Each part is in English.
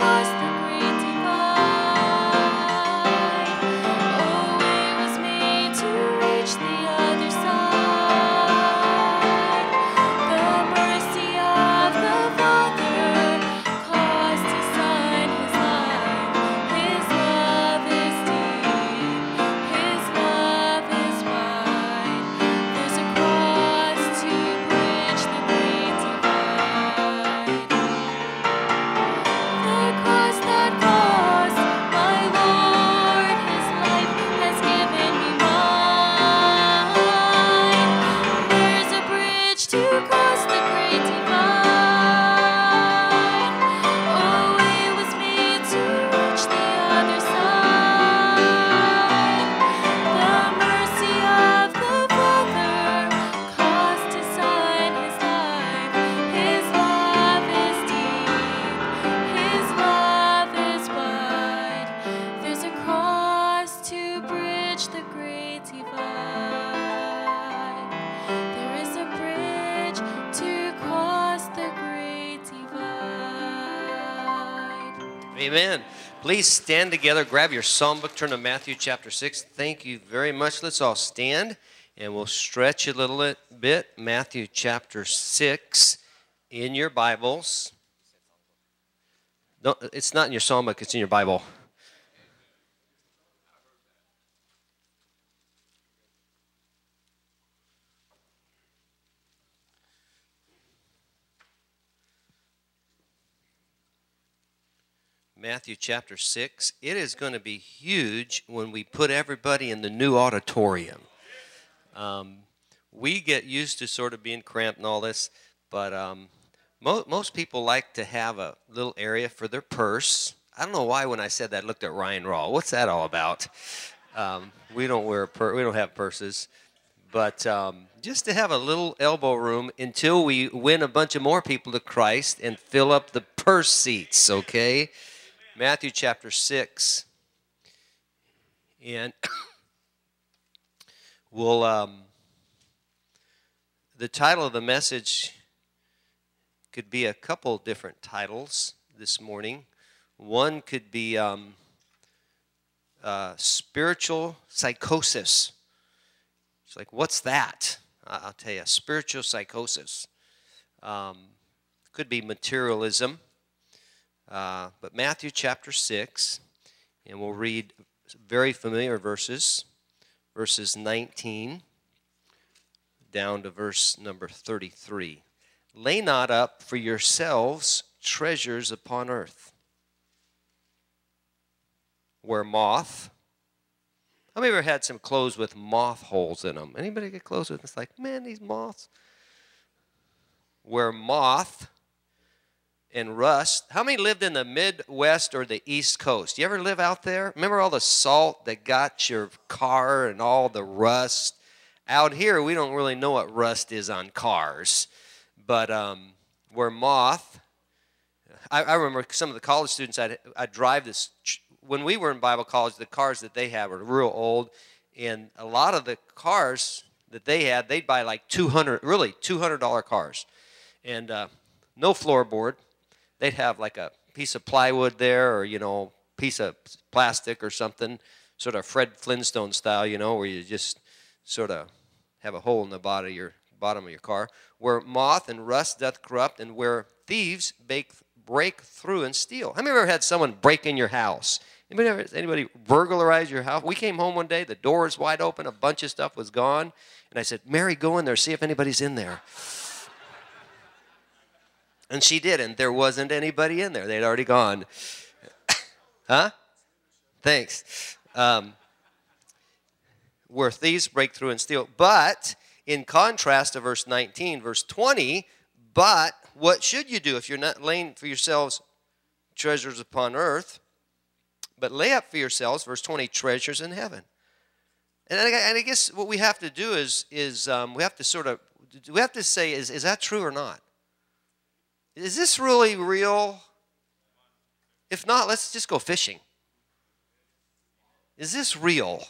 Amen. Please stand together. Grab your psalm book. Turn to Matthew chapter 6. Thank you very much. Let's all stand, and we'll stretch a little bit. Matthew chapter 6 in your Bibles. No, it's not in your psalm book. It's in your Bible. Matthew chapter 6. It is going to be huge when we put everybody in the new auditorium. We get used to sort of being cramped and all this, but most people like to have a little area for their purse. I don't know why when I said that I looked at Ryan Raw. What's that all about? We don't we don't have purses, but just to have a little elbow room until we win a bunch of more people to Christ and fill up the purse seats, okay? Matthew chapter 6, and we'll, the title of the message could be a couple different titles this morning. One could be spiritual psychosis. It's like, what's that? I'll tell you, spiritual psychosis. Could be materialism. But Matthew chapter 6, and we'll read very familiar verses 19 down to verse number 33. Lay not up for yourselves treasures upon earth, where moth. How many ever had some clothes with moth holes in them? Anybody get clothes with? It's like, man, these moths. Where moth and rust. How many lived in the Midwest or the East Coast? You ever live out there? Remember all the salt that got your car and all the rust? Out here, we don't really know what rust is on cars. But where moth, I remember some of the college students, I'd drive this. When we were in Bible college, the cars that they had were real old. And a lot of the cars that they had, they'd buy like $200 cars. And no floorboard. They'd have like a piece of plywood there, or, piece of plastic or something, sort of Fred Flintstone style, where you just sort of have a hole in the bottom of your car, where moth and rust doth corrupt, and where thieves break through and steal. How many ever had someone break in your house? Anybody burglarize your house? We came home one day, the door was wide open, a bunch of stuff was gone, and I said, Mary, go in there, see if anybody's in there. And she did, and there wasn't anybody in there. They'd already gone. Huh? Thanks. Where thieves break through and steal. But in contrast to verse 19, verse 20, but what should you do if you're not laying for yourselves treasures upon earth, but lay up for yourselves, verse 20, treasures in heaven? And I guess what we have to do is we have to say, is that true or not? Is this really real? If not, let's just go fishing. Is this real?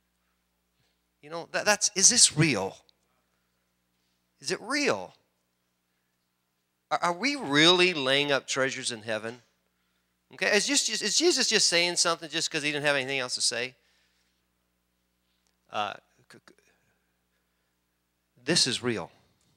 Is this real? Is it real? Are we really laying up treasures in heaven? Okay, is Jesus just saying something just because he didn't have anything else to say? This is real.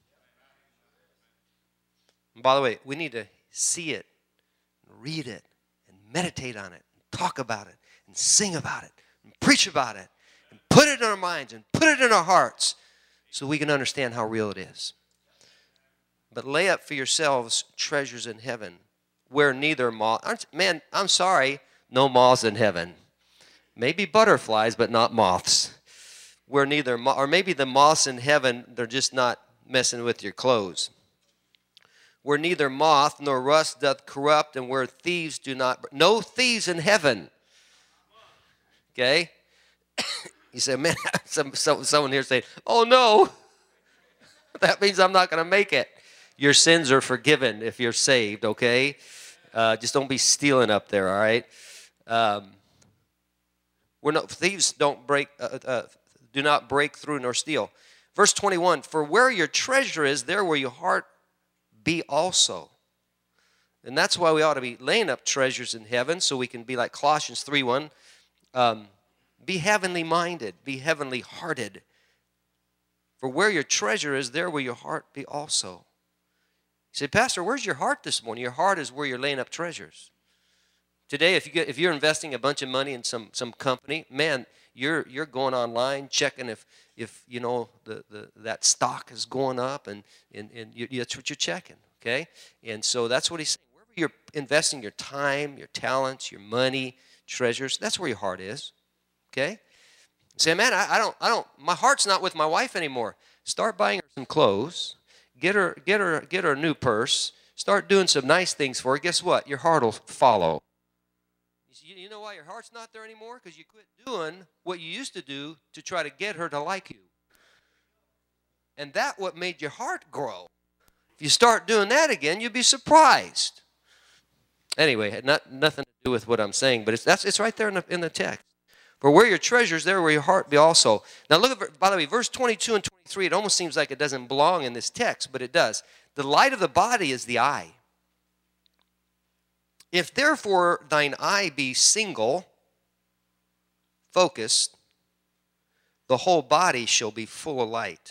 And by the way, we need to see it, read it, and meditate on it, and talk about it, and sing about it, and preach about it, and put it in our minds, and put it in our hearts, so we can understand how real it is. But lay up for yourselves treasures in heaven, where neither moth, man, I'm sorry, no moths in heaven. Maybe butterflies, but not moths. Where neither, or maybe the moths in heaven, they're just not messing with your clothes. Where neither moth nor rust doth corrupt, and where thieves do not, no thieves in heaven. Okay? You say, man, someone here saying, oh no, that means I'm not going to make it. Your sins are forgiven if you're saved, okay? Just don't be stealing up there, all right? Thieves don't do not break through nor steal. Verse 21, for where your treasure is, there will your heart be also. And that's why we ought to be laying up treasures in heaven, so we can be like Colossians 3:1. Be heavenly minded, be heavenly hearted. For where your treasure is, there will your heart be also. You say, Pastor, where's your heart this morning? Your heart is where you're laying up treasures. Today, if you're investing a bunch of money in some company, man, you're going online checking if you know that stock is going up, and that's what you're checking, okay? And so that's what he's saying. Wherever you're investing your time, your talents, your money, treasures, that's where your heart is, okay? You say, man, I don't. My heart's not with my wife anymore. Start buying her some clothes. Get her a new purse. Start doing some nice things for her. Guess what? Your heart will follow. You know why your heart's not there anymore? Because you quit doing what you used to do to try to get her to like you. And that's what made your heart grow. If you start doing that again, you'll be surprised. Anyway, it had nothing to do with what I'm saying, but it's right there in the text. For where your treasure is, there will your heart be also. Now look at, by the way, verse 22 and 23, it almost seems like it doesn't belong in this text, but it does. The light of the body is the eye. If therefore thine eye be single, focused, the whole body shall be full of light.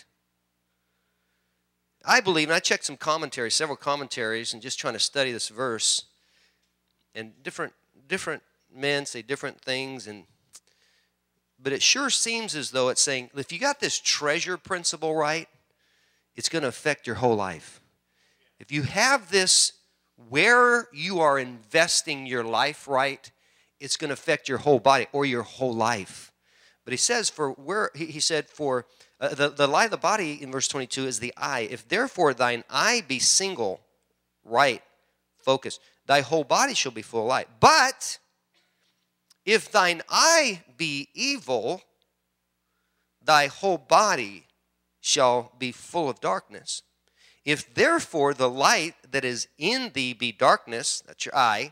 I believe, and I checked some commentaries, several commentaries, and just trying to study this verse, and different men say different things, but it sure seems as though it's saying, if you got this treasure principle right, it's going to affect your whole life. If you have this where you are investing your life right, it's going to affect your whole body or your whole life. But he says, the light of the body in verse 22 is the eye. If therefore thine eye be single, right, focused, thy whole body shall be full of light. But if thine eye be evil, thy whole body shall be full of darkness. If therefore the light that is in thee be darkness, that's your eye,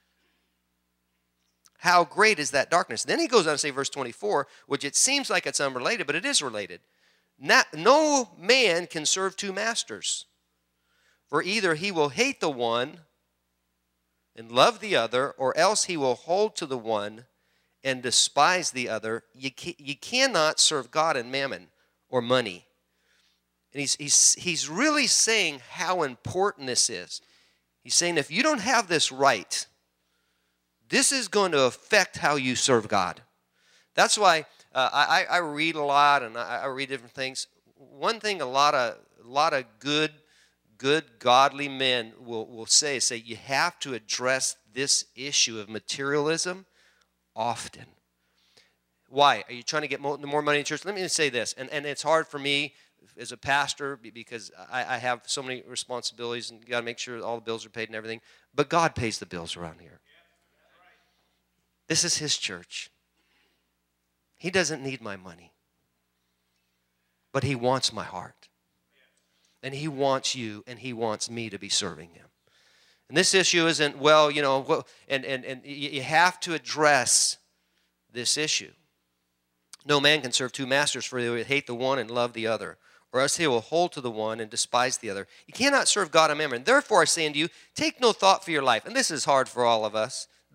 how great is that darkness? Then he goes on to say, verse 24, which it seems like it's unrelated, but it is related. No man can serve two masters, for either he will hate the one and love the other, or else he will hold to the one and despise the other. You cannot serve God and mammon or money. And he's really saying how important this is. He's saying if you don't have this right, this is going to affect how you serve God. That's why I read a lot, and I read different things. One thing a lot of good godly men will say you have to address this issue of materialism often. Why? Are you trying to get more money in church? Let me just say this, and it's hard for me as a pastor because I have so many responsibilities, and you got to make sure all the bills are paid and everything. But God pays the bills around here. This is His church. He doesn't need my money, but He wants my heart, and He wants you, and He wants me to be serving Him. And this issue isn't, and you have to address this issue. No man can serve two masters, for they will hate the one and love the other, or else he will hold to the one and despise the other. You cannot serve God and mammon. Therefore I say unto you, take no thought for your life. And this is hard for all of us.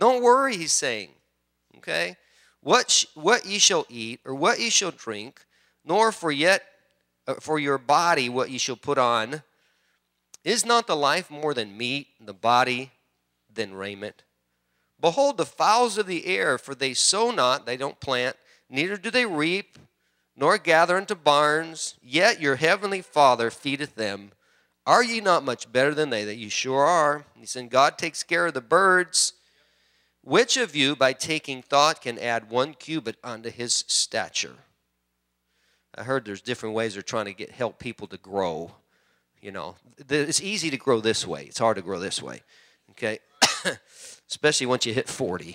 Don't worry, he's saying. Okay? What ye shall eat, or what ye shall drink, nor for your body what ye shall put on. Is not the life more than meat, and the body than raiment? Behold the fowls of the air, for they sow not, they don't plant, neither do they reap, nor gather into barns, yet your heavenly Father feedeth them. Are ye not much better than they? That you sure are. He said, God takes care of the birds. Which of you, by taking thought, can add 1 cubit unto his stature? I heard there's different ways they're trying to help people to grow. You know, it's easy to grow this way. It's hard to grow this way. Okay? Especially once you hit 40.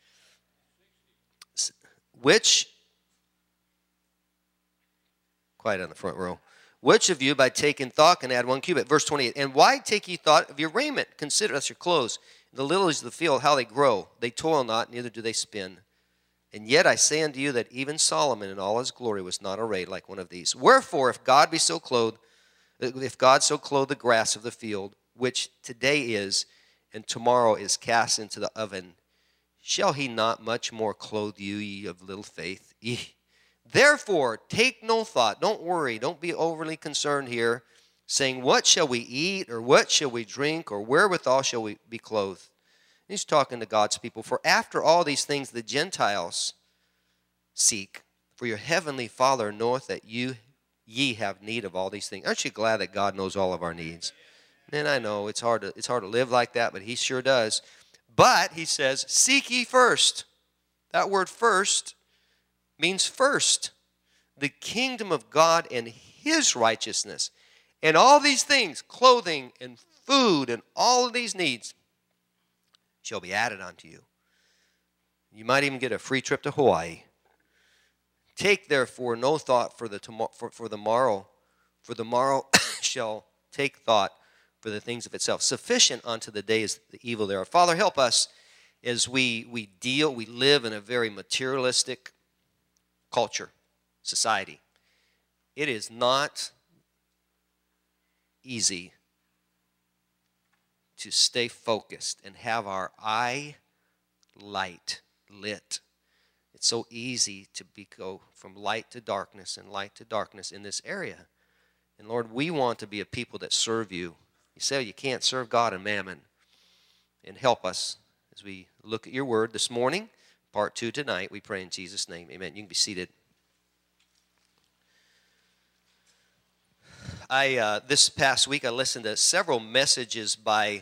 Quiet on the front row. Which of you, by taking thought, can add 1 cubit? Verse 28. And why take ye thought of your raiment? Consider us your clothes. The lilies of the field, how they grow. They toil not, neither do they spin. And yet I say unto you that even Solomon in all his glory was not arrayed like one of these. Wherefore, if God so clothe the grass of the field, which today is, and tomorrow is cast into the oven, shall he not much more clothe you, ye of little faith? Therefore, take no thought. Don't worry. Don't be overly concerned here, saying, what shall we eat, or what shall we drink, or wherewithal shall we be clothed? He's talking to God's people. For after all these things the Gentiles seek, for your heavenly Father knoweth that ye have need of all these things. Aren't you glad that God knows all of our needs? And I know it's hard to live like that, but he sure does. But he says, seek ye first. That word first means first. The kingdom of God and his righteousness. And all these things, clothing and food and all of these needs, shall be added unto you. You might even get a free trip to Hawaii. Take therefore no thought for the morrow, for the morrow shall take thought for the things of itself. Sufficient unto the day is the evil thereof. Father, help us as we live in a very materialistic culture, society. It is not easy to stay focused and have our eye lit. It's so easy to go from light to darkness and light to darkness in this area. And Lord, we want to be a people that serve you. You say you can't serve God and mammon. And help us as we look at your word this morning, part 2 tonight. We pray in Jesus' name. Amen. You can be seated. This past week I listened to several messages by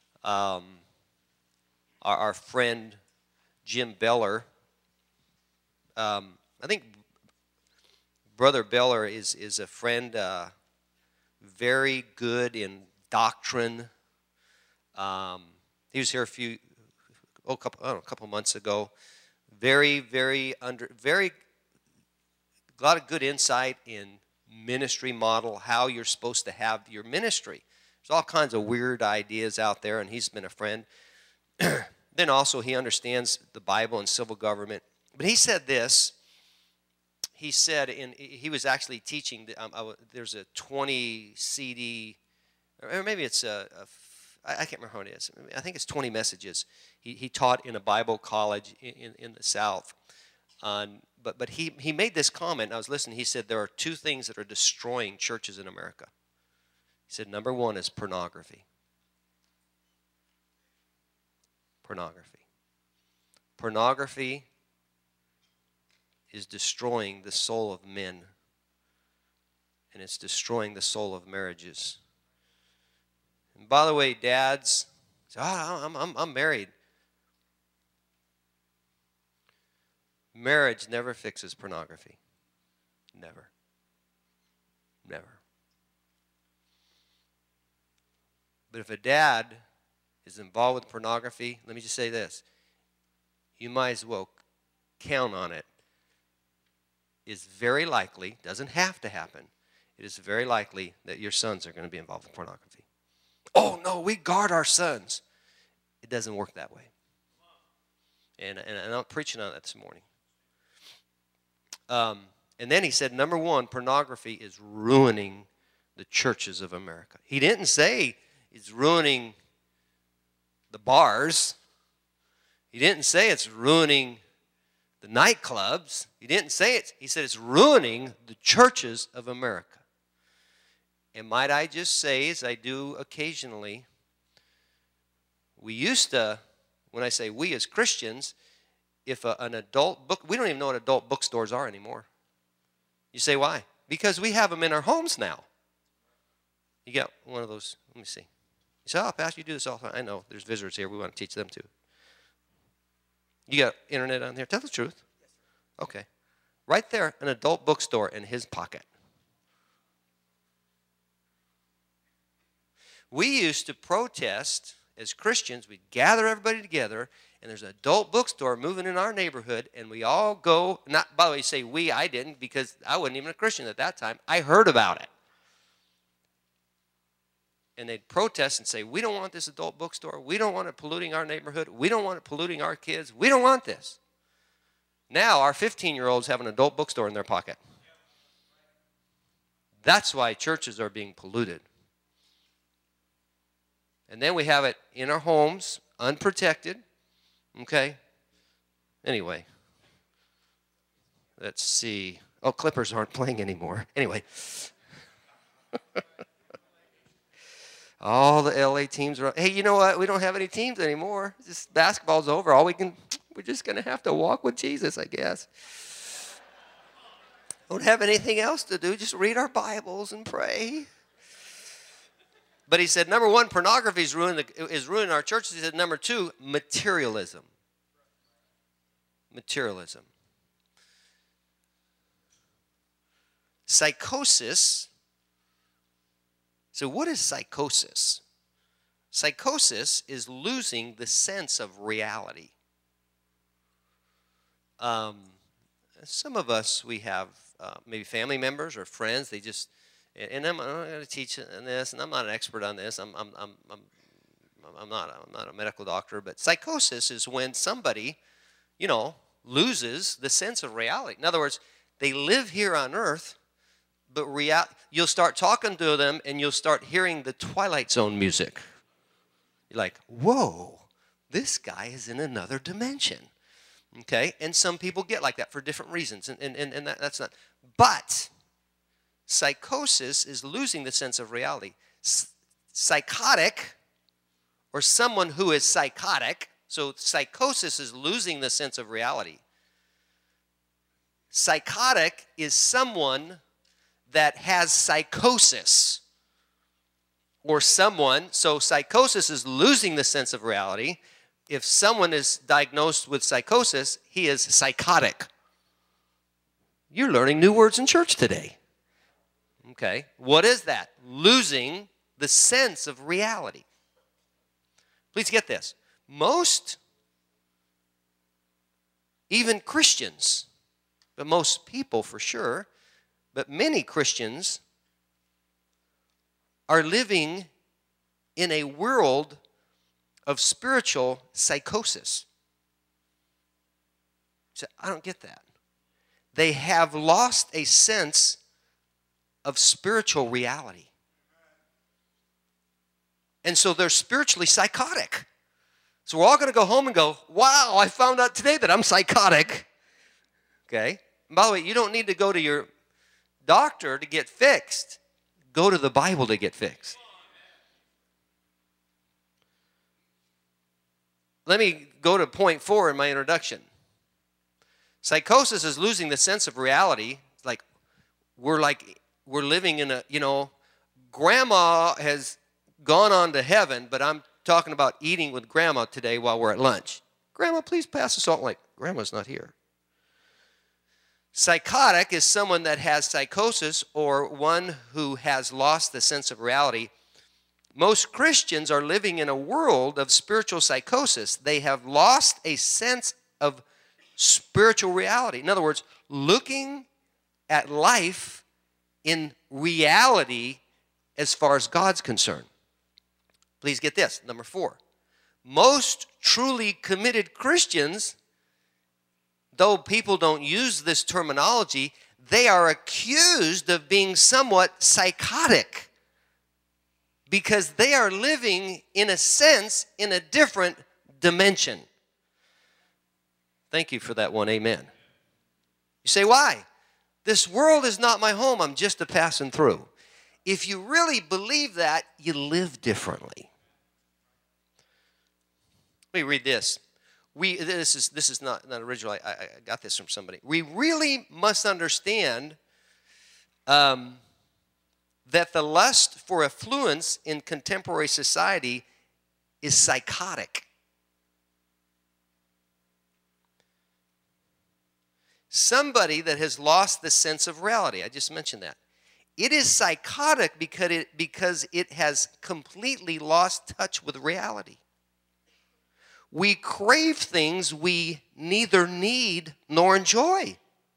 our friend Jim Beller. I think Brother Beller is a friend, very good in doctrine. He was here a couple months ago. Very a lot of good insight in ministry model, how you're supposed to have your ministry. There's all kinds of weird ideas out there, and he's been a friend. Then also he understands the Bible and civil government. But he said this. He said, he was actually teaching, there's a 20 CD, or maybe it's I can't remember how it is. I think it's 20 messages. He taught in a Bible college in the South. But he made this comment, and I was listening. He said there are 2 things that are destroying churches in America. He said number 1 is pornography. Pornography is destroying the soul of men, and it's destroying the soul of marriages. And by the way, dads, I'm married. Marriage never fixes pornography. Never. But if a dad is involved with pornography, let me just say this. You might as well count on it. It's very likely, doesn't have to happen, it is very likely that your sons are going to be involved with pornography. Oh, no, we guard our sons. It doesn't work that way. And I'm preaching on that this morning. And then he said, number 1, pornography is ruining the churches of America. He didn't say it's ruining the bars. He didn't say it's ruining the nightclubs. He didn't say it. He said it's ruining the churches of America. And might I just say, as I do occasionally, we used to, when I say we as Christians, if an adult book, we don't even know what adult bookstores are anymore. You say, why? Because we have them in our homes now. You got one of those, let me see. You say, oh, Pastor, you do this all the time. I know, there's visitors here. We want to teach them too. You got internet on there? Tell the truth. Okay. Right there, an adult bookstore in his pocket. We used to protest as Christians. We'd gather everybody together, and there's an adult bookstore moving in our neighborhood, and we all go, not, by the way, you say we, I didn't, because I wasn't even a Christian at that time. I heard about it. And they'd protest and say, we don't want this adult bookstore. We don't want it polluting our neighborhood. We don't want it polluting our kids. We don't want this. Now our 15-year-olds have an adult bookstore in their pocket. That's why churches are being polluted. And then we have it in our homes, unprotected. Okay? Anyway. Let's see. Oh, Clippers aren't playing anymore. Anyway. All the LA teams are, hey, you know what? We don't have any teams anymore. Just basketball's over. We're just going to have to walk with Jesus, I guess. Don't have anything else to do. Just read our Bibles and pray. But he said, number one, pornography is ruining our churches. He said, number two, materialism. Materialism. Psychosis. So what is psychosis? Psychosis is losing the sense of reality. Some of us, we have maybe family members or friends, they just, and I'm going to teach on this, and I'm not an expert on this. I'm not a medical doctor, but psychosis is when somebody, loses the sense of reality. In other words, they live here on earth, but you'll start talking to them, and you'll start hearing the Twilight Zone music. You're like, whoa, this guy is in another dimension. Okay? And some people get like that for different reasons, and that's not. But psychosis is losing the sense of reality. Psychotic, or someone who is psychotic, so psychosis is losing the sense of reality. Psychotic is someone that has psychosis, or someone, so psychosis is losing the sense of reality. If someone is diagnosed with psychosis, he is psychotic. You're learning new words in church today. Okay, what is that? Losing the sense of reality. Please get this. Most, even Christians, but most people for sure, but many Christians are living in a world of spiritual psychosis. So I don't get that. They have lost a sense of spiritual reality. And so they're spiritually psychotic. So we're all going to go home and go, wow, I found out today that I'm psychotic. Okay? And by the way, you don't need to go to your doctor to get fixed. Go to the Bible to get fixed. Let me go to point 4 in my introduction. Psychosis is losing the sense of reality. Like we're living in a, grandma has gone on to heaven, but I'm talking about eating with grandma today while we're at lunch. Grandma, please pass the salt. Like, grandma's not here. Psychotic is someone that has psychosis, or one who has lost the sense of reality. Most Christians are living in a world of spiritual psychosis. They have lost a sense of spiritual reality. In other words, looking at life in reality as far as God's concerned. Please get this, number 4. Most truly committed Christians, though people don't use this terminology, they are accused of being somewhat psychotic because they are living, in a sense, in a different dimension. Thank you for that one. Amen. You say, why? This world is not my home. I'm just a passing through. If you really believe that, you live differently. Let me read this. This is not original. I got this from somebody. We really must understand that the lust for affluence in contemporary society is psychotic. Somebody that has lost the sense of reality. I just mentioned that. It is psychotic because it has completely lost touch with reality. We crave things we neither need nor enjoy.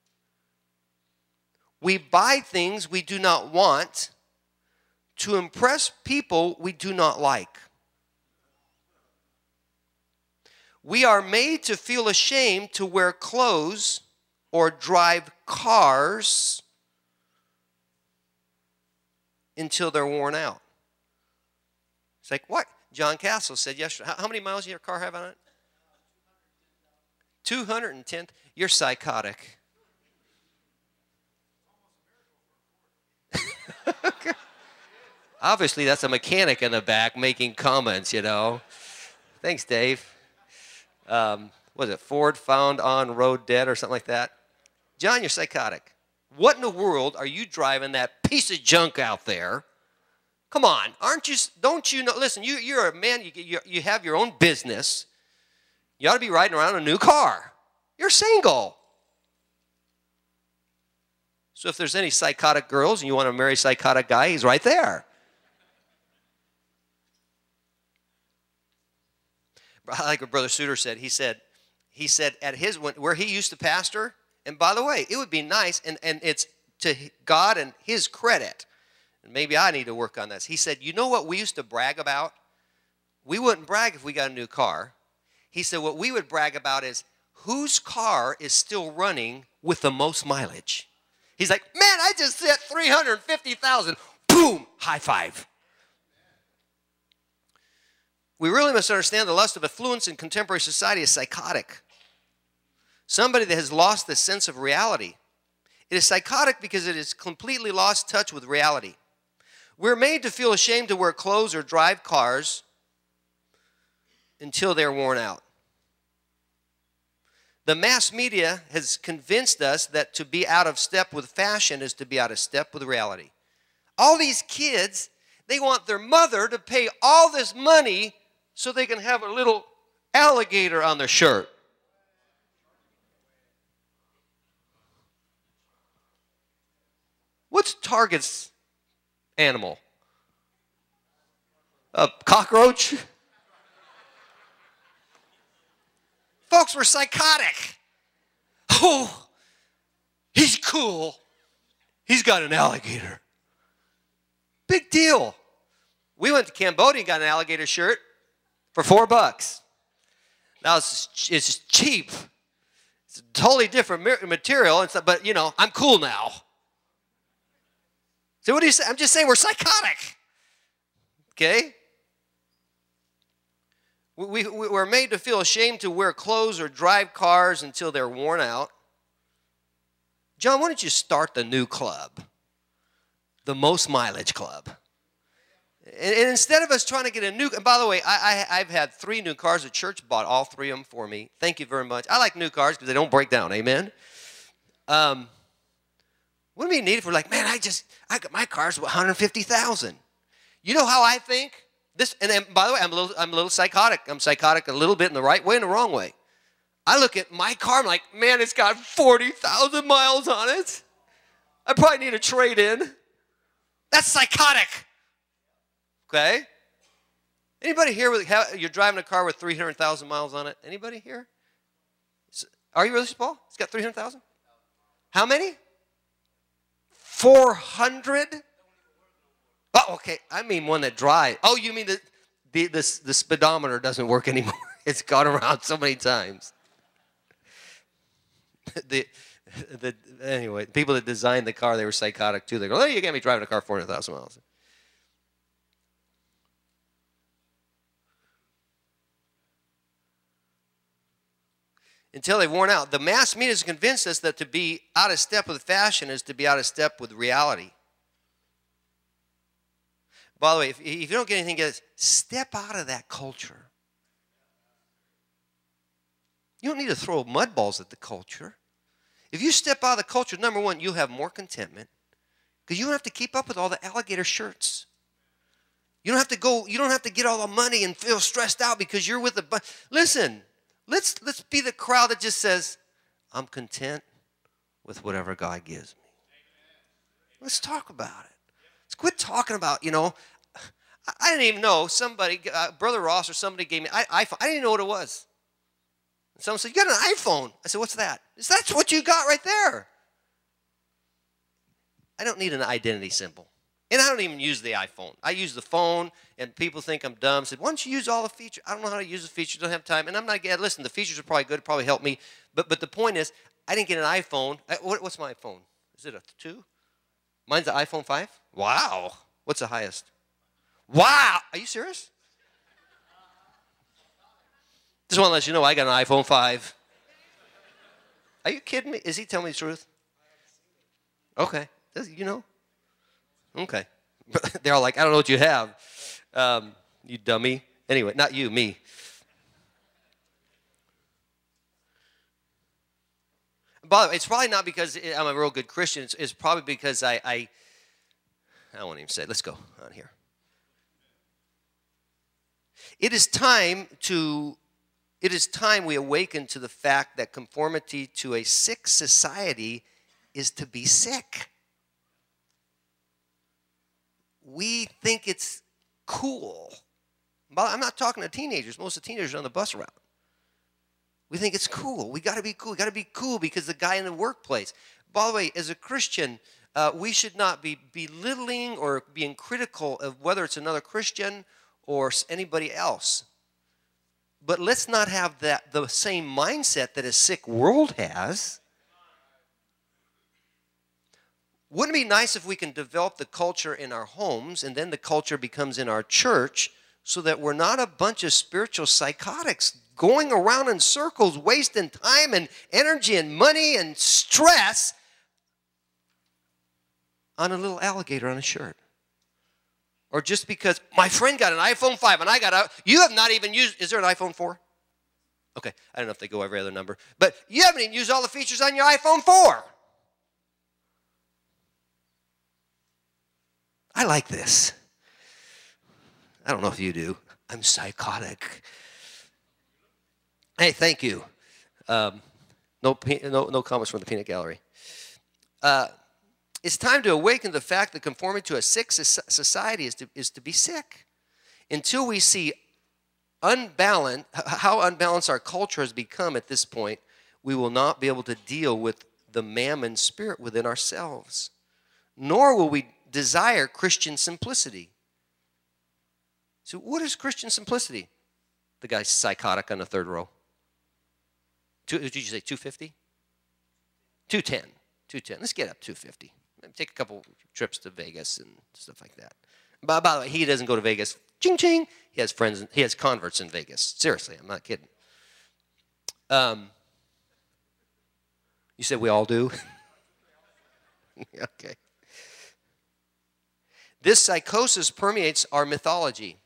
We buy things we do not want to impress people we do not like. We are made to feel ashamed to wear clothes or drive cars until they're worn out. It's like, what? John Castle said yesterday, how many miles does your car have on it? 210. You're psychotic. Obviously, that's a mechanic in the back making comments, you know. Thanks, Dave. Was it Ford found on road dead or something like that? John, you're psychotic. What in the world are you driving that piece of junk out there? Come on, don't you know? Listen, you're a man, you have your own business. You ought to be riding around in a new car. You're single. So if there's any psychotic girls and you want to marry a psychotic guy, he's right there. Like what Brother Suter said, he said at where he used to pastor, and by the way, it would be nice, and it's to God and his credit, and maybe I need to work on this. He said, you know what we used to brag about? We wouldn't brag if we got a new car. He said, what we would brag about is whose car is still running with the most mileage. He's like, man, I just hit 350,000. Boom, high five. We really must understand the lust of affluence in contemporary society is psychotic. Somebody that has lost the sense of reality. It is psychotic because it has completely lost touch with reality. We're made to feel ashamed to wear clothes or drive cars until they're worn out. The mass media has convinced us that to be out of step with fashion is to be out of step with reality. All these kids, they want their mother to pay all this money so they can have a little alligator on their shirt. What's Target's animal? A cockroach? Folks, we're psychotic. Oh, he's cool. He's got an alligator. Big deal. We went to Cambodia and got an alligator shirt for $4. Now it's cheap. It's a totally different material, but you know, I'm cool now. So what do you say? I'm just saying we're psychotic. Okay? We're made to feel ashamed to wear clothes or drive cars until they're worn out. John, why don't you start the new club? The most mileage club. And instead of us trying to get a new, and by the way, I've had 3 new cars. The church bought all 3 of them for me. Thank you very much. I like new cars because they don't break down. Amen. Wouldn't it be neat if we're like, man, I got my car's 150,000. You know how I think? And by the way, I'm a little psychotic. I'm psychotic a little bit in the right way and the wrong way. I look at my car, I'm like, man, it's got 40,000 miles on it. I probably need a trade-in. That's psychotic. Okay? Anybody here you're driving a car with 300,000 miles on it? Anybody here? Are you really, Paul? It's got 300,000? How many? 400? Oh, okay. I mean one that drives. Oh, you mean the speedometer doesn't work anymore. It's gone around so many times. Anyway, people that designed the car, they were psychotic too. They go, oh, you can't be driving a car 400,000 miles. until they've worn out. The mass media has convinced us that to be out of step with fashion is to be out of step with reality. By the way, if you don't get anything, step out of that culture. You don't need to throw mud balls at the culture. If you step out of the culture, number one, you'll have more contentment because you don't have to keep up with all the alligator shirts. You don't have to get all the money and feel stressed out because you're with the. Listen, let's be the crowd that just says, I'm content with whatever God gives me. Let's talk about it. Let's quit talking about, I didn't even know somebody, Brother Ross or somebody gave me iPhone. I didn't even know what it was. And someone said, you got an iPhone. I said, what's that? He said, that's what you got right there. I don't need an identity symbol. And I don't even use the iPhone. I use the phone, and people think I'm dumb. I said, why don't you use all the features? I don't know how to use the features. Don't have time. And I'm not getting, listen, the features are probably good. Probably help me. But the point is, I didn't get an iPhone. What's my phone? Is it a 2? Mine's the iPhone 5. Wow. What's the highest? Wow. Are you serious? Just want to let you know I got an iPhone 5. Are you kidding me? Is he telling me the truth? Okay. You know? Okay. They're all like, I don't know what you have. You dummy. Anyway, not you, me. By the way, it's probably not because I'm a real good Christian. It's probably because I won't even say it. Let's go on here. It is time we awaken to the fact that conformity to a sick society is to be sick. We think it's cool. I'm not talking to teenagers. Most of the teenagers are on the bus route. We think it's cool. We got to be cool. We got to be cool because the guy in the workplace. By the way, as a Christian, we should not be belittling or being critical of whether it's another Christian or anybody else. But let's not have the same mindset that a sick world has. Wouldn't it be nice if we can develop the culture in our homes and then the culture becomes in our church so that we're not a bunch of spiritual psychotics going around in circles, wasting time and energy and money and stress on a little alligator on a shirt? Or just because my friend got an iPhone 5 and I got you have not even used, is there an iPhone 4? Okay, I don't know if they go every other number. But you haven't even used all the features on your iPhone 4. I like this. I don't know if you do. I'm psychotic. Hey, thank you. No comments from the peanut gallery. It's time to awaken the fact that conforming to a sick society is to be sick. Until we see how unbalanced our culture has become at this point, we will not be able to deal with the mammon spirit within ourselves. Nor will we desire Christian simplicity. So what is Christian simplicity? The guy's psychotic on the third row. Did you say 250? 210. 210. Let's get up 250. Take a couple trips to Vegas and stuff like that. By the way, he doesn't go to Vegas. Ching, ching. He has friends. He has converts in Vegas. Seriously, I'm not kidding. You said we all do? Okay. This psychosis permeates our mythology.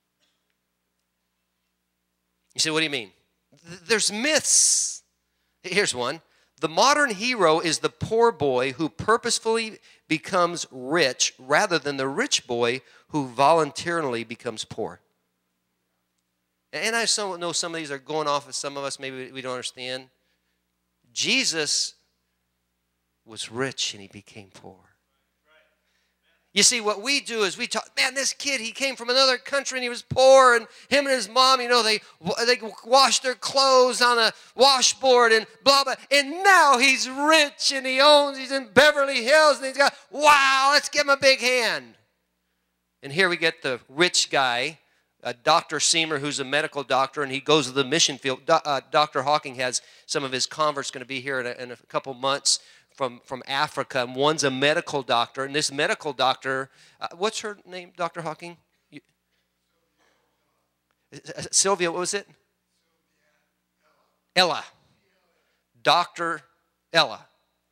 You say, what do you mean? There's myths. Here's one. The modern hero is the poor boy who purposefully becomes rich rather than the rich boy who voluntarily becomes poor. And I know some of these are going off of some of us, maybe we don't understand. Jesus was rich and he became poor. You see, what we do is we talk, man, this kid, he came from another country and he was poor, and him and his mom, they washed their clothes on a washboard and blah, blah. And now he's rich and he's in Beverly Hills and he's got, wow, let's give him a big hand. And here we get the rich guy, Dr. Seymour, who's a medical doctor, and he goes to the mission field. Dr. Hawking has some of his converts going to be here in a couple months from Africa, and one's a medical doctor, and this medical doctor, what's her name, Dr. Hawking? Sylvia, what was it? Ella. Dr. Ella.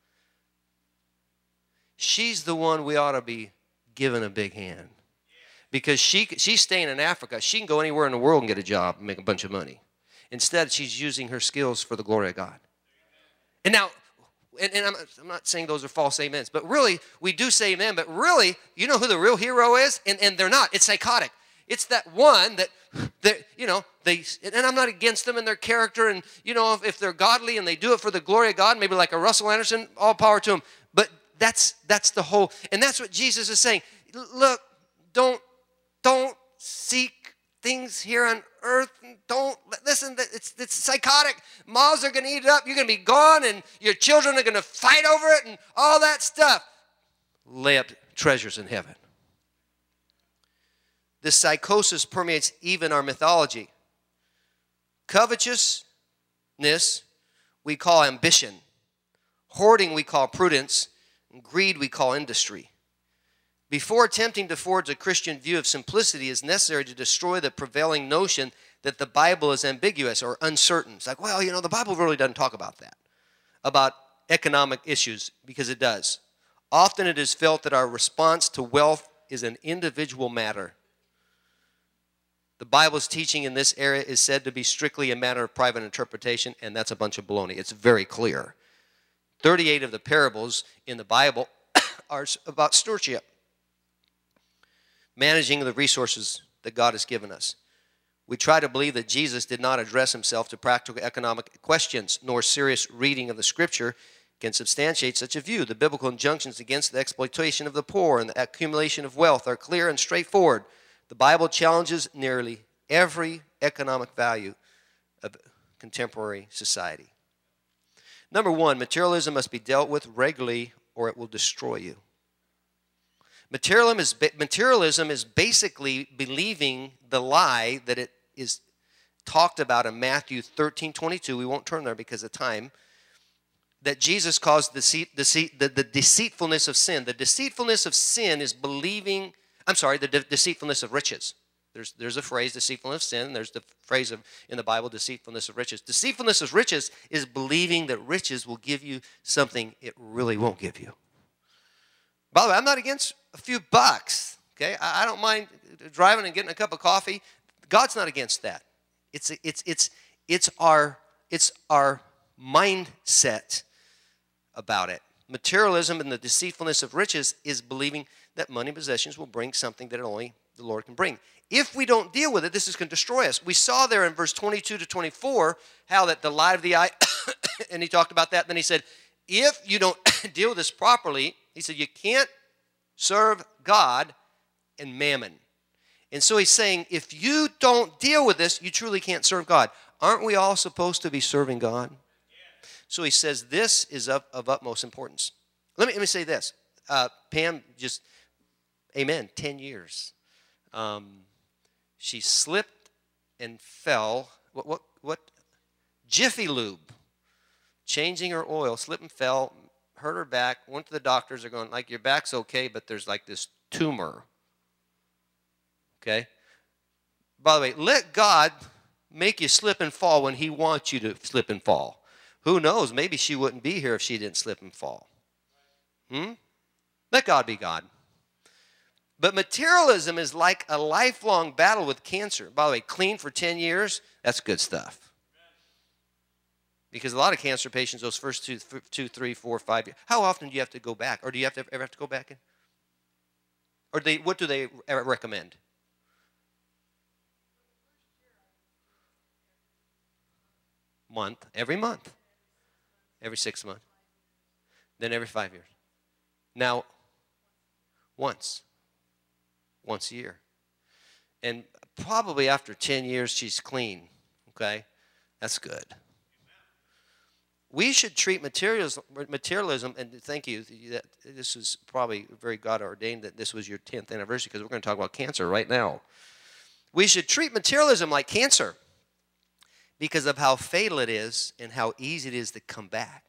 She's the one we ought to be giving a big hand. Because she's staying in Africa. She can go anywhere in the world and get a job and make a bunch of money. Instead, she's using her skills for the glory of God. And now, and I'm not saying those are false amens, but really, we do say amen, but really, you know who the real hero is? And they're not. It's psychotic. It's that one that you know, and I'm not against them and their character, and, you know, if they're godly and they do it for the glory of God, maybe like a Russell Anderson, all power to them. But that's the whole, and that's what Jesus is saying. Look, don't seek things here on earth. Don't listen. It's psychotic. Moths are going to eat it up. You're going to be gone, and your children are going to fight over it, and all that stuff. Lay up treasures in heaven. This psychosis permeates even our mythology. Covetousness we call ambition. Hoarding we call prudence. And greed we call industry. Before attempting to forge a Christian view of simplicity, it is necessary to destroy the prevailing notion that the Bible is ambiguous or uncertain. It's like, well, you know, the Bible really doesn't talk about that, about economic issues, because it does. Often it is felt that our response to wealth is an individual matter. The Bible's teaching in this area is said to be strictly a matter of private interpretation, and that's a bunch of baloney. It's very clear. 38 of the parables in the Bible are about stewardship, managing the resources that God has given us. We try to believe that Jesus did not address himself to practical economic questions, nor serious reading of the Scripture can substantiate such a view. The biblical injunctions against the exploitation of the poor and the accumulation of wealth are clear and straightforward. The Bible challenges nearly every economic value of contemporary society. Number one, materialism must be dealt with regularly or it will destroy you. Materialism is basically believing the lie that it is talked about in Matthew 13:22. We won't turn there because of time. That Jesus caused the deceitfulness of sin. The deceitfulness of sin is believing, the deceitfulness of riches. There's a phrase, deceitfulness of sin. There's the phrase in the Bible, deceitfulness of riches. Deceitfulness of riches is believing that riches will give you something it really won't give you. By the way, I'm not against a few bucks, okay? I don't mind driving and getting a cup of coffee. God's not against that. It's our mindset about it. Materialism and the deceitfulness of riches is believing that money and possessions will bring something that only the Lord can bring. If we don't deal with it, this is going to destroy us. We saw there in verse 22 to 24 how that the light of the eye, and he talked about that. Then he said, if you don't deal with this properly, he said, you can't serve God and mammon. And so he's saying, if you don't deal with this, you truly can't serve God. Aren't we all supposed to be serving God? So he says this is of utmost importance. Let me say this. Pam just, amen, 10 years. She slipped and fell. What? Jiffy Lube. Changing her oil, slipped and fell, hurt her back, went to the doctors. They're going, like, your back's okay, but there's like this tumor. Okay? By the way, let God make you slip and fall when he wants you to slip and fall. Who knows? Maybe she wouldn't be here if she didn't slip and fall. Let God be God. But materialism is like a lifelong battle with cancer. By the way, clean for 10 years, that's good stuff. Because a lot of cancer patients, those first 2, 3, 4, 5 years, how often do you have to go back? Or do you ever have to go back in? Or what do they recommend? Month, every month. Every 6 months. Then every 5 years. Now, once a year. And probably after 10 years, she's clean. Okay? That's good. We should treat materialism, and thank you, this is probably very God-ordained that this was your 10th anniversary, because we're going to talk about cancer right now. We should treat materialism like cancer because of how fatal it is and how easy it is to come back.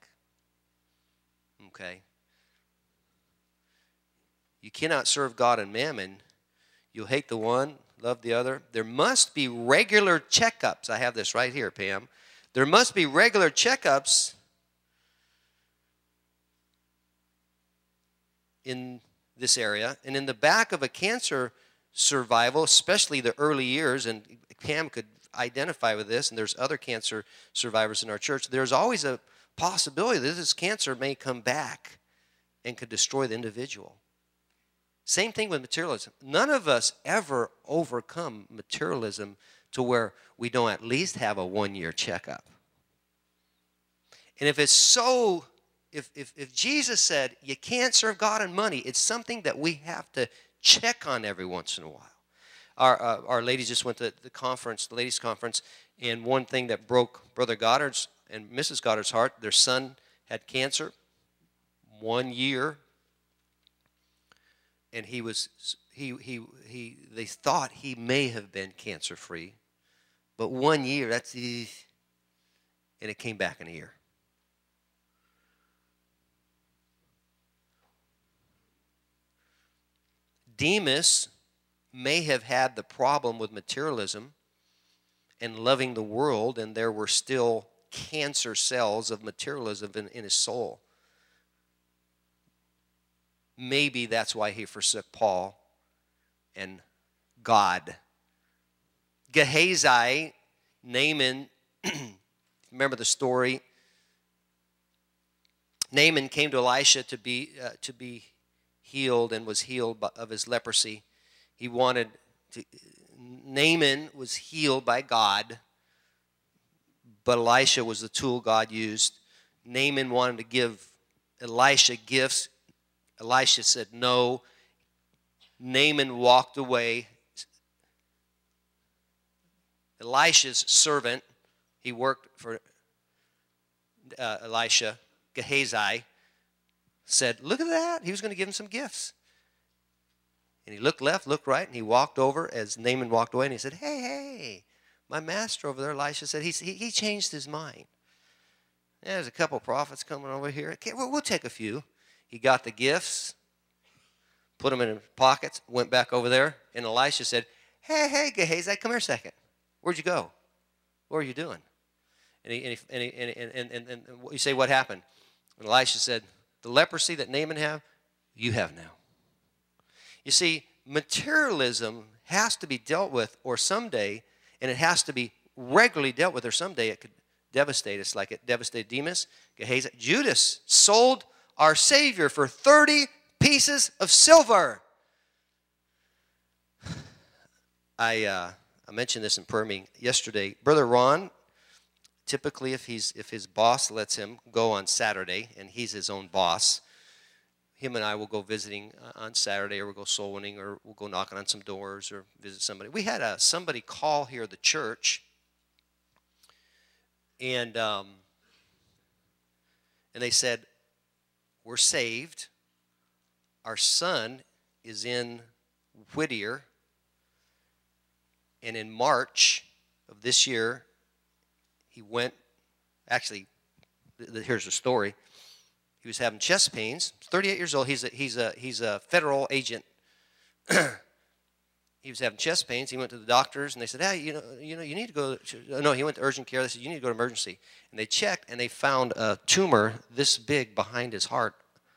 Okay? You cannot serve God and mammon. You'll hate the one, love the other. There must be regular checkups. I have this right here, Pam. There must be regular checkups in this area. And in the back of a cancer survival, especially the early years, and Pam could identify with this, and there's other cancer survivors in our church, there's always a possibility that this cancer may come back and could destroy the individual. Same thing with materialism. None of us ever overcome materialism to where we don't at least have a 1-year checkup. And if it's so, if Jesus said you can't serve God and money, it's something that we have to check on every once in a while. Our ladies just went to the conference, the ladies' conference, and one thing that broke Brother Goddard's and Mrs. Goddard's heart, their son had cancer, 1 year, and they thought he may have been cancer-free, but 1 year, and it came back in a year. Demas may have had the problem with materialism and loving the world, and there were still cancer cells of materialism in his soul. Maybe that's why he forsook Paul and God. Gehazi, Naaman, remember the story? Naaman came to Elisha to be healed and was healed of his leprosy. Naaman was healed by God, but Elisha was the tool God used. Naaman wanted to give Elisha gifts. Elisha said no. Naaman walked away. Elisha's servant, he worked for Elisha, Gehazi, said, look at that. He was going to give him some gifts. And he looked left, looked right, and he walked over as Naaman walked away, and he said, hey, my master over there, Elisha said, he changed his mind. Yeah, there's a couple prophets coming over here. Okay, we'll take a few. He got the gifts, put them in his pockets, went back over there, and Elisha said, hey, Gehazi, come here a second. Where'd you go? What are you doing? And you say, what happened? And Elisha said, the leprosy that Naaman have, you have now. You see, materialism has to be dealt with, or someday, and it has to be regularly dealt with, or someday it could devastate us like it devastated Demas, Gehazi. Judas sold our Savior for 30 pieces of silver. I mentioned this in prayer meeting yesterday. Brother Ron, typically if his boss lets him go on Saturday, and he's his own boss, him and I will go visiting on Saturday, or we'll go soul winning, or we'll go knocking on some doors or visit somebody. We had somebody call here at the church, and they said, we're saved. Our son is in Whittier, and in March of this year, he went, actually, here's the story. He was having chest pains. He's 38 years old. He's a federal agent. He was having chest pains. He went to the doctors, and they said, hey, you need to go. No, he went to urgent care. They said, you need to go to emergency. And they checked, and they found a tumor this big behind his heart.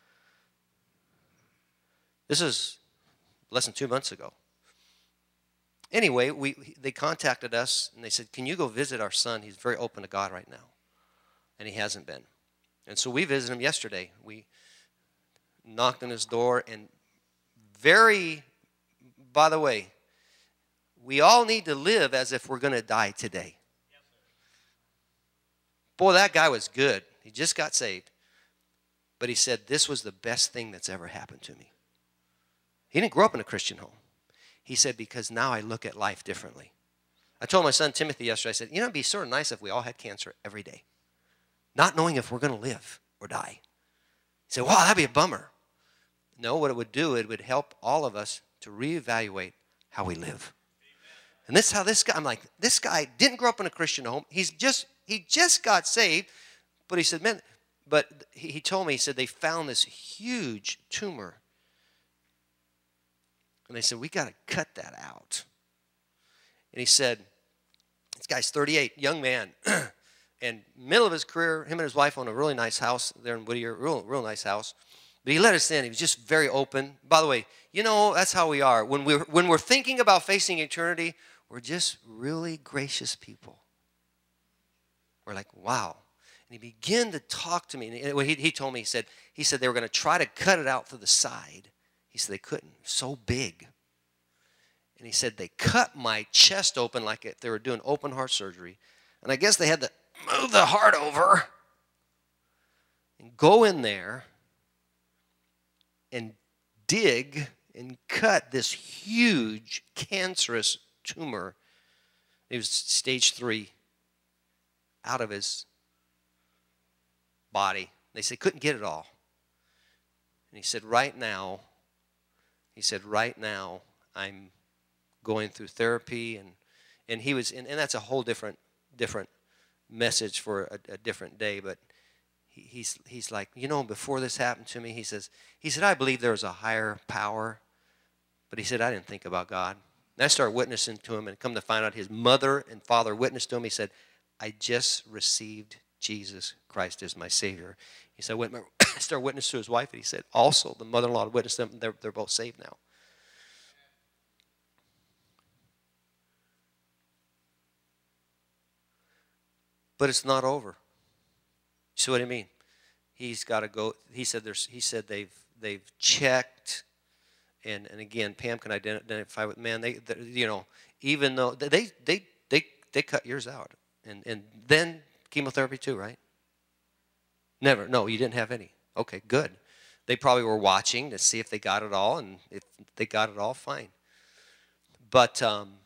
This is less than 2 months ago. Anyway, they contacted us, and they said, can you go visit our son? He's very open to God right now. And he hasn't been. And so we visited him yesterday. We knocked on his door, and by the way, we all need to live as if we're going to die today. Boy, that guy was good. He just got saved. But he said, this was the best thing that's ever happened to me. He didn't grow up in a Christian home. He said, because now I look at life differently. I told my son Timothy yesterday, I said, it'd be sort of nice if we all had cancer every day, not knowing if we're going to live or die. He said, wow, that'd be a bummer. No, what it would do, it would help all of us to reevaluate how we live. And this is how this guy, I'm like, this guy didn't grow up in a Christian home. He just got saved. But he said, man, but he told me, he said they found this huge tumor. And they said, we got to cut that out. And he said, this guy's 38, young man. And middle of his career, him and his wife own a really nice house there in Whittier, real nice house. But he let us in. He was just very open. By the way, that's how we are. When we're thinking about facing eternity, we're just really gracious people. We're like, wow. And he began to talk to me. And he told me, he said they were going to try to cut it out through the side. He said they couldn't. It was so big. And he said they cut my chest open like if they were doing open heart surgery. And I guess they had to move the heart over and go in there and dig and cut this huge cancerous tumor. It was stage 3 out of his body. They said couldn't get it all. And he said right now I'm going through therapy, and he was, and that's a whole different message for a different day. But he's like, before this happened to me, he said I believe there was a higher power, but he said I didn't think about God. And I started witnessing to him, and come to find out his mother and father witnessed to him. He said, I just received Jesus Christ as my Savior. He said, I started witnessing to his wife, and he said also the mother-in-law witnessed them. They're both saved now. But it's not over. You see what I mean? He's got to go. He said they've checked, and again, Pam can identify with, man, they even though they cut yours out, and then chemotherapy too, right? Never. No, you didn't have any. Okay, good. They probably were watching to see if they got it all, and if they got it all, fine. But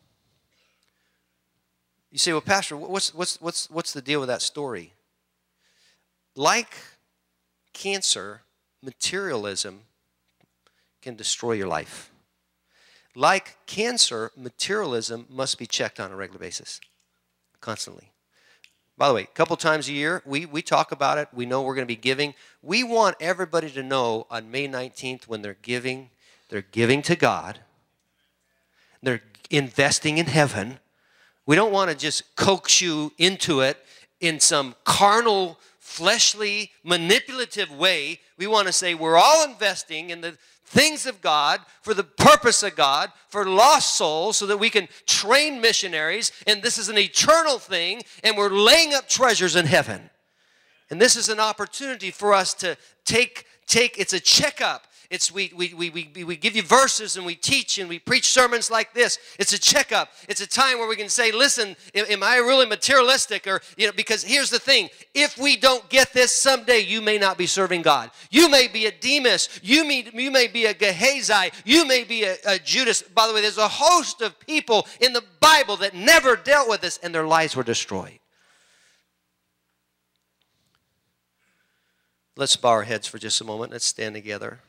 you say, well, Pastor, what's the deal with that story? Like cancer, materialism can destroy your life. Like cancer, materialism must be checked on a regular basis, constantly. By the way, a couple times a year, we talk about it. We know we're going to be giving. We want everybody to know on May 19th when they're giving to God. They're investing in heaven. We don't want to just coax you into it in some carnal, fleshly, manipulative way. We want to say we're all investing in the things of God, for the purpose of God, for lost souls, so that we can train missionaries, and this is an eternal thing, and we're laying up treasures in heaven. And this is an opportunity for us to take it's a checkup. We give you verses, and we teach and we preach sermons like this. It's a checkup. It's a time where we can say, listen, am I really materialistic? Or, because here's the thing. If we don't get this, someday you may not be serving God. You may be a Demas. You may be a Gehazi. You may be a Judas. By the way, there's a host of people in the Bible that never dealt with this, and their lives were destroyed. Let's bow our heads for just a moment. Let's stand together.